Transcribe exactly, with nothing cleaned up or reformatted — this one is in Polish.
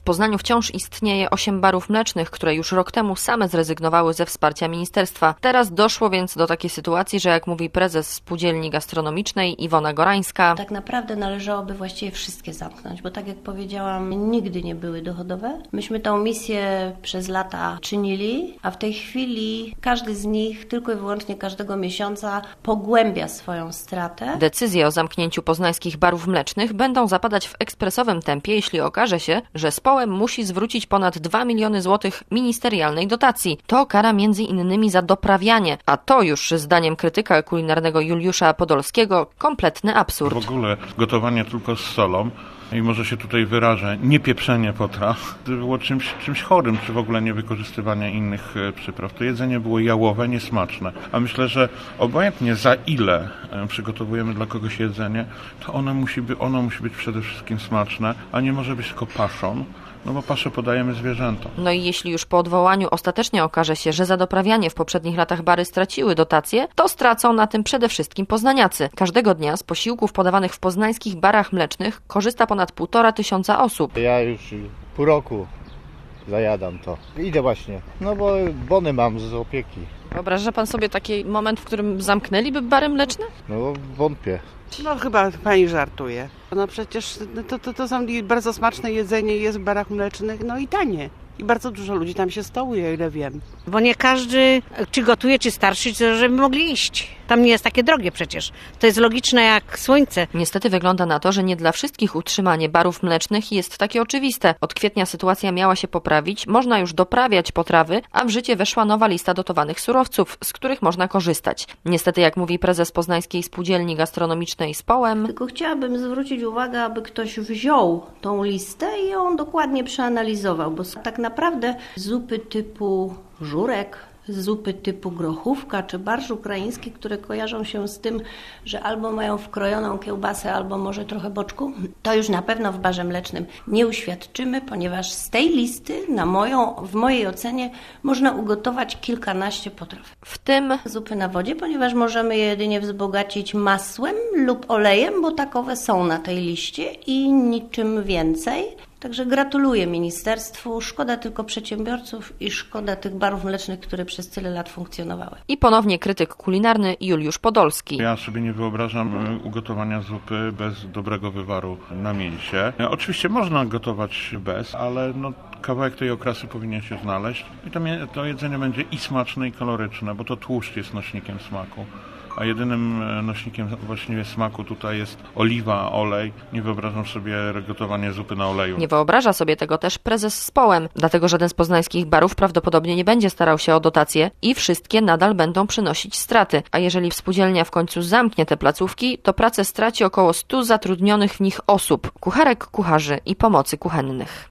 W Poznaniu wciąż istnieje osiem barów mlecznych, które już rok temu same zrezygnowały ze wsparcia ministerstwa. Teraz doszło więc do takiej sytuacji, że jak mówi prezes Spółdzielni Gastronomicznej Iwona Gorańska, tak naprawdę należałoby właściwie wszystkie zamknąć, bo tak jak powiedziałam, nigdy nie były dochodowe. Myśmy tą misję przez lata czynili, a w tej chwili każdy z nich tylko i wyłącznie każdego miesiąca pogłębia swoją stratę. Decyzje o zamknięciu poznańskich barów mlecznych będą zapadać w ekspresowym tempie, jeśli okaże się, że Społem musi zwrócić ponad dwa miliony złotych ministerialnej dotacji. To kara między innymi za doprawianie, a to już zdaniem krytyka kulinarnego Juliusza Podolskiego kompletny absurd. W ogóle gotowanie tylko z solą, i może się tutaj wyrażę, niepieprzenie potraw było czymś, czymś chorym, czy w ogóle nie wykorzystywanie innych przypraw. To jedzenie było jałowe, niesmaczne. A myślę, że obojętnie za ile przygotowujemy dla kogoś jedzenie, to ono musi być, ono musi być przede wszystkim smaczne, a nie może być tylko paszą. No bo paszę podajemy zwierzętom. No i jeśli już po odwołaniu ostatecznie okaże się, że za doprawianie w poprzednich latach bary straciły dotacje, to stracą na tym przede wszystkim poznaniacy. Każdego dnia z posiłków podawanych w poznańskich barach mlecznych korzysta ponad półtora tysiąca osób. Ja już pół roku zajadam to. Idę właśnie, no bo bony mam z opieki. Wyobraża pan sobie taki moment, w którym zamknęliby bary mleczne? No wątpię. No chyba pani żartuje. No przecież to, to, to są bardzo smaczne jedzenie, jest w barach mlecznych, no i tanie. I bardzo dużo ludzi tam się stołuje, o ile wiem. Bo nie każdy, czy gotuje, czy starszy, żeby mogli iść. Tam nie jest takie drogie przecież. To jest logiczne jak słońce. Niestety wygląda na to, że nie dla wszystkich utrzymanie barów mlecznych jest takie oczywiste. Od kwietnia sytuacja miała się poprawić, można już doprawiać potrawy, a w życie weszła nowa lista dotowanych surowców, z których można korzystać. Niestety, jak mówi prezes Poznańskiej Spółdzielni Gastronomicznej Społem, tylko chciałabym zwrócić uwagę, aby ktoś wziął tą listę i ją dokładnie przeanalizował, bo tak naprawdę zupy typu żurek, zupy typu grochówka czy barszcz ukraiński, które kojarzą się z tym, że albo mają wkrojoną kiełbasę, albo może trochę boczku, to już na pewno w barze mlecznym nie uświadczymy, ponieważ z tej listy, na moją, w mojej ocenie, można ugotować kilkanaście potraw. W tym zupy na wodzie, ponieważ możemy je jedynie wzbogacić masłem lub olejem, bo takowe są na tej liście i niczym więcej. Także gratuluję ministerstwu, szkoda tylko przedsiębiorców i szkoda tych barów mlecznych, które przez tyle lat funkcjonowały. I ponownie krytyk kulinarny Juliusz Podolski. Ja sobie nie wyobrażam ugotowania zupy bez dobrego wywaru na mięsie. Oczywiście można gotować bez, ale no, kawałek tej okrasy powinien się znaleźć. I to, to jedzenie będzie i smaczne, i kaloryczne, bo to tłuszcz jest nośnikiem smaku. A jedynym nośnikiem właściwie smaku tutaj jest oliwa, olej. Nie wyobrażam sobie gotowania zupy na oleju. Nie wyobraża sobie tego też prezes Społem, dlatego żaden z poznańskich barów prawdopodobnie nie będzie starał się o dotacje i wszystkie nadal będą przynosić straty. A jeżeli spółdzielnia w końcu zamknie te placówki, to pracę straci około stu zatrudnionych w nich osób, kucharek, kucharzy i pomocy kuchennych.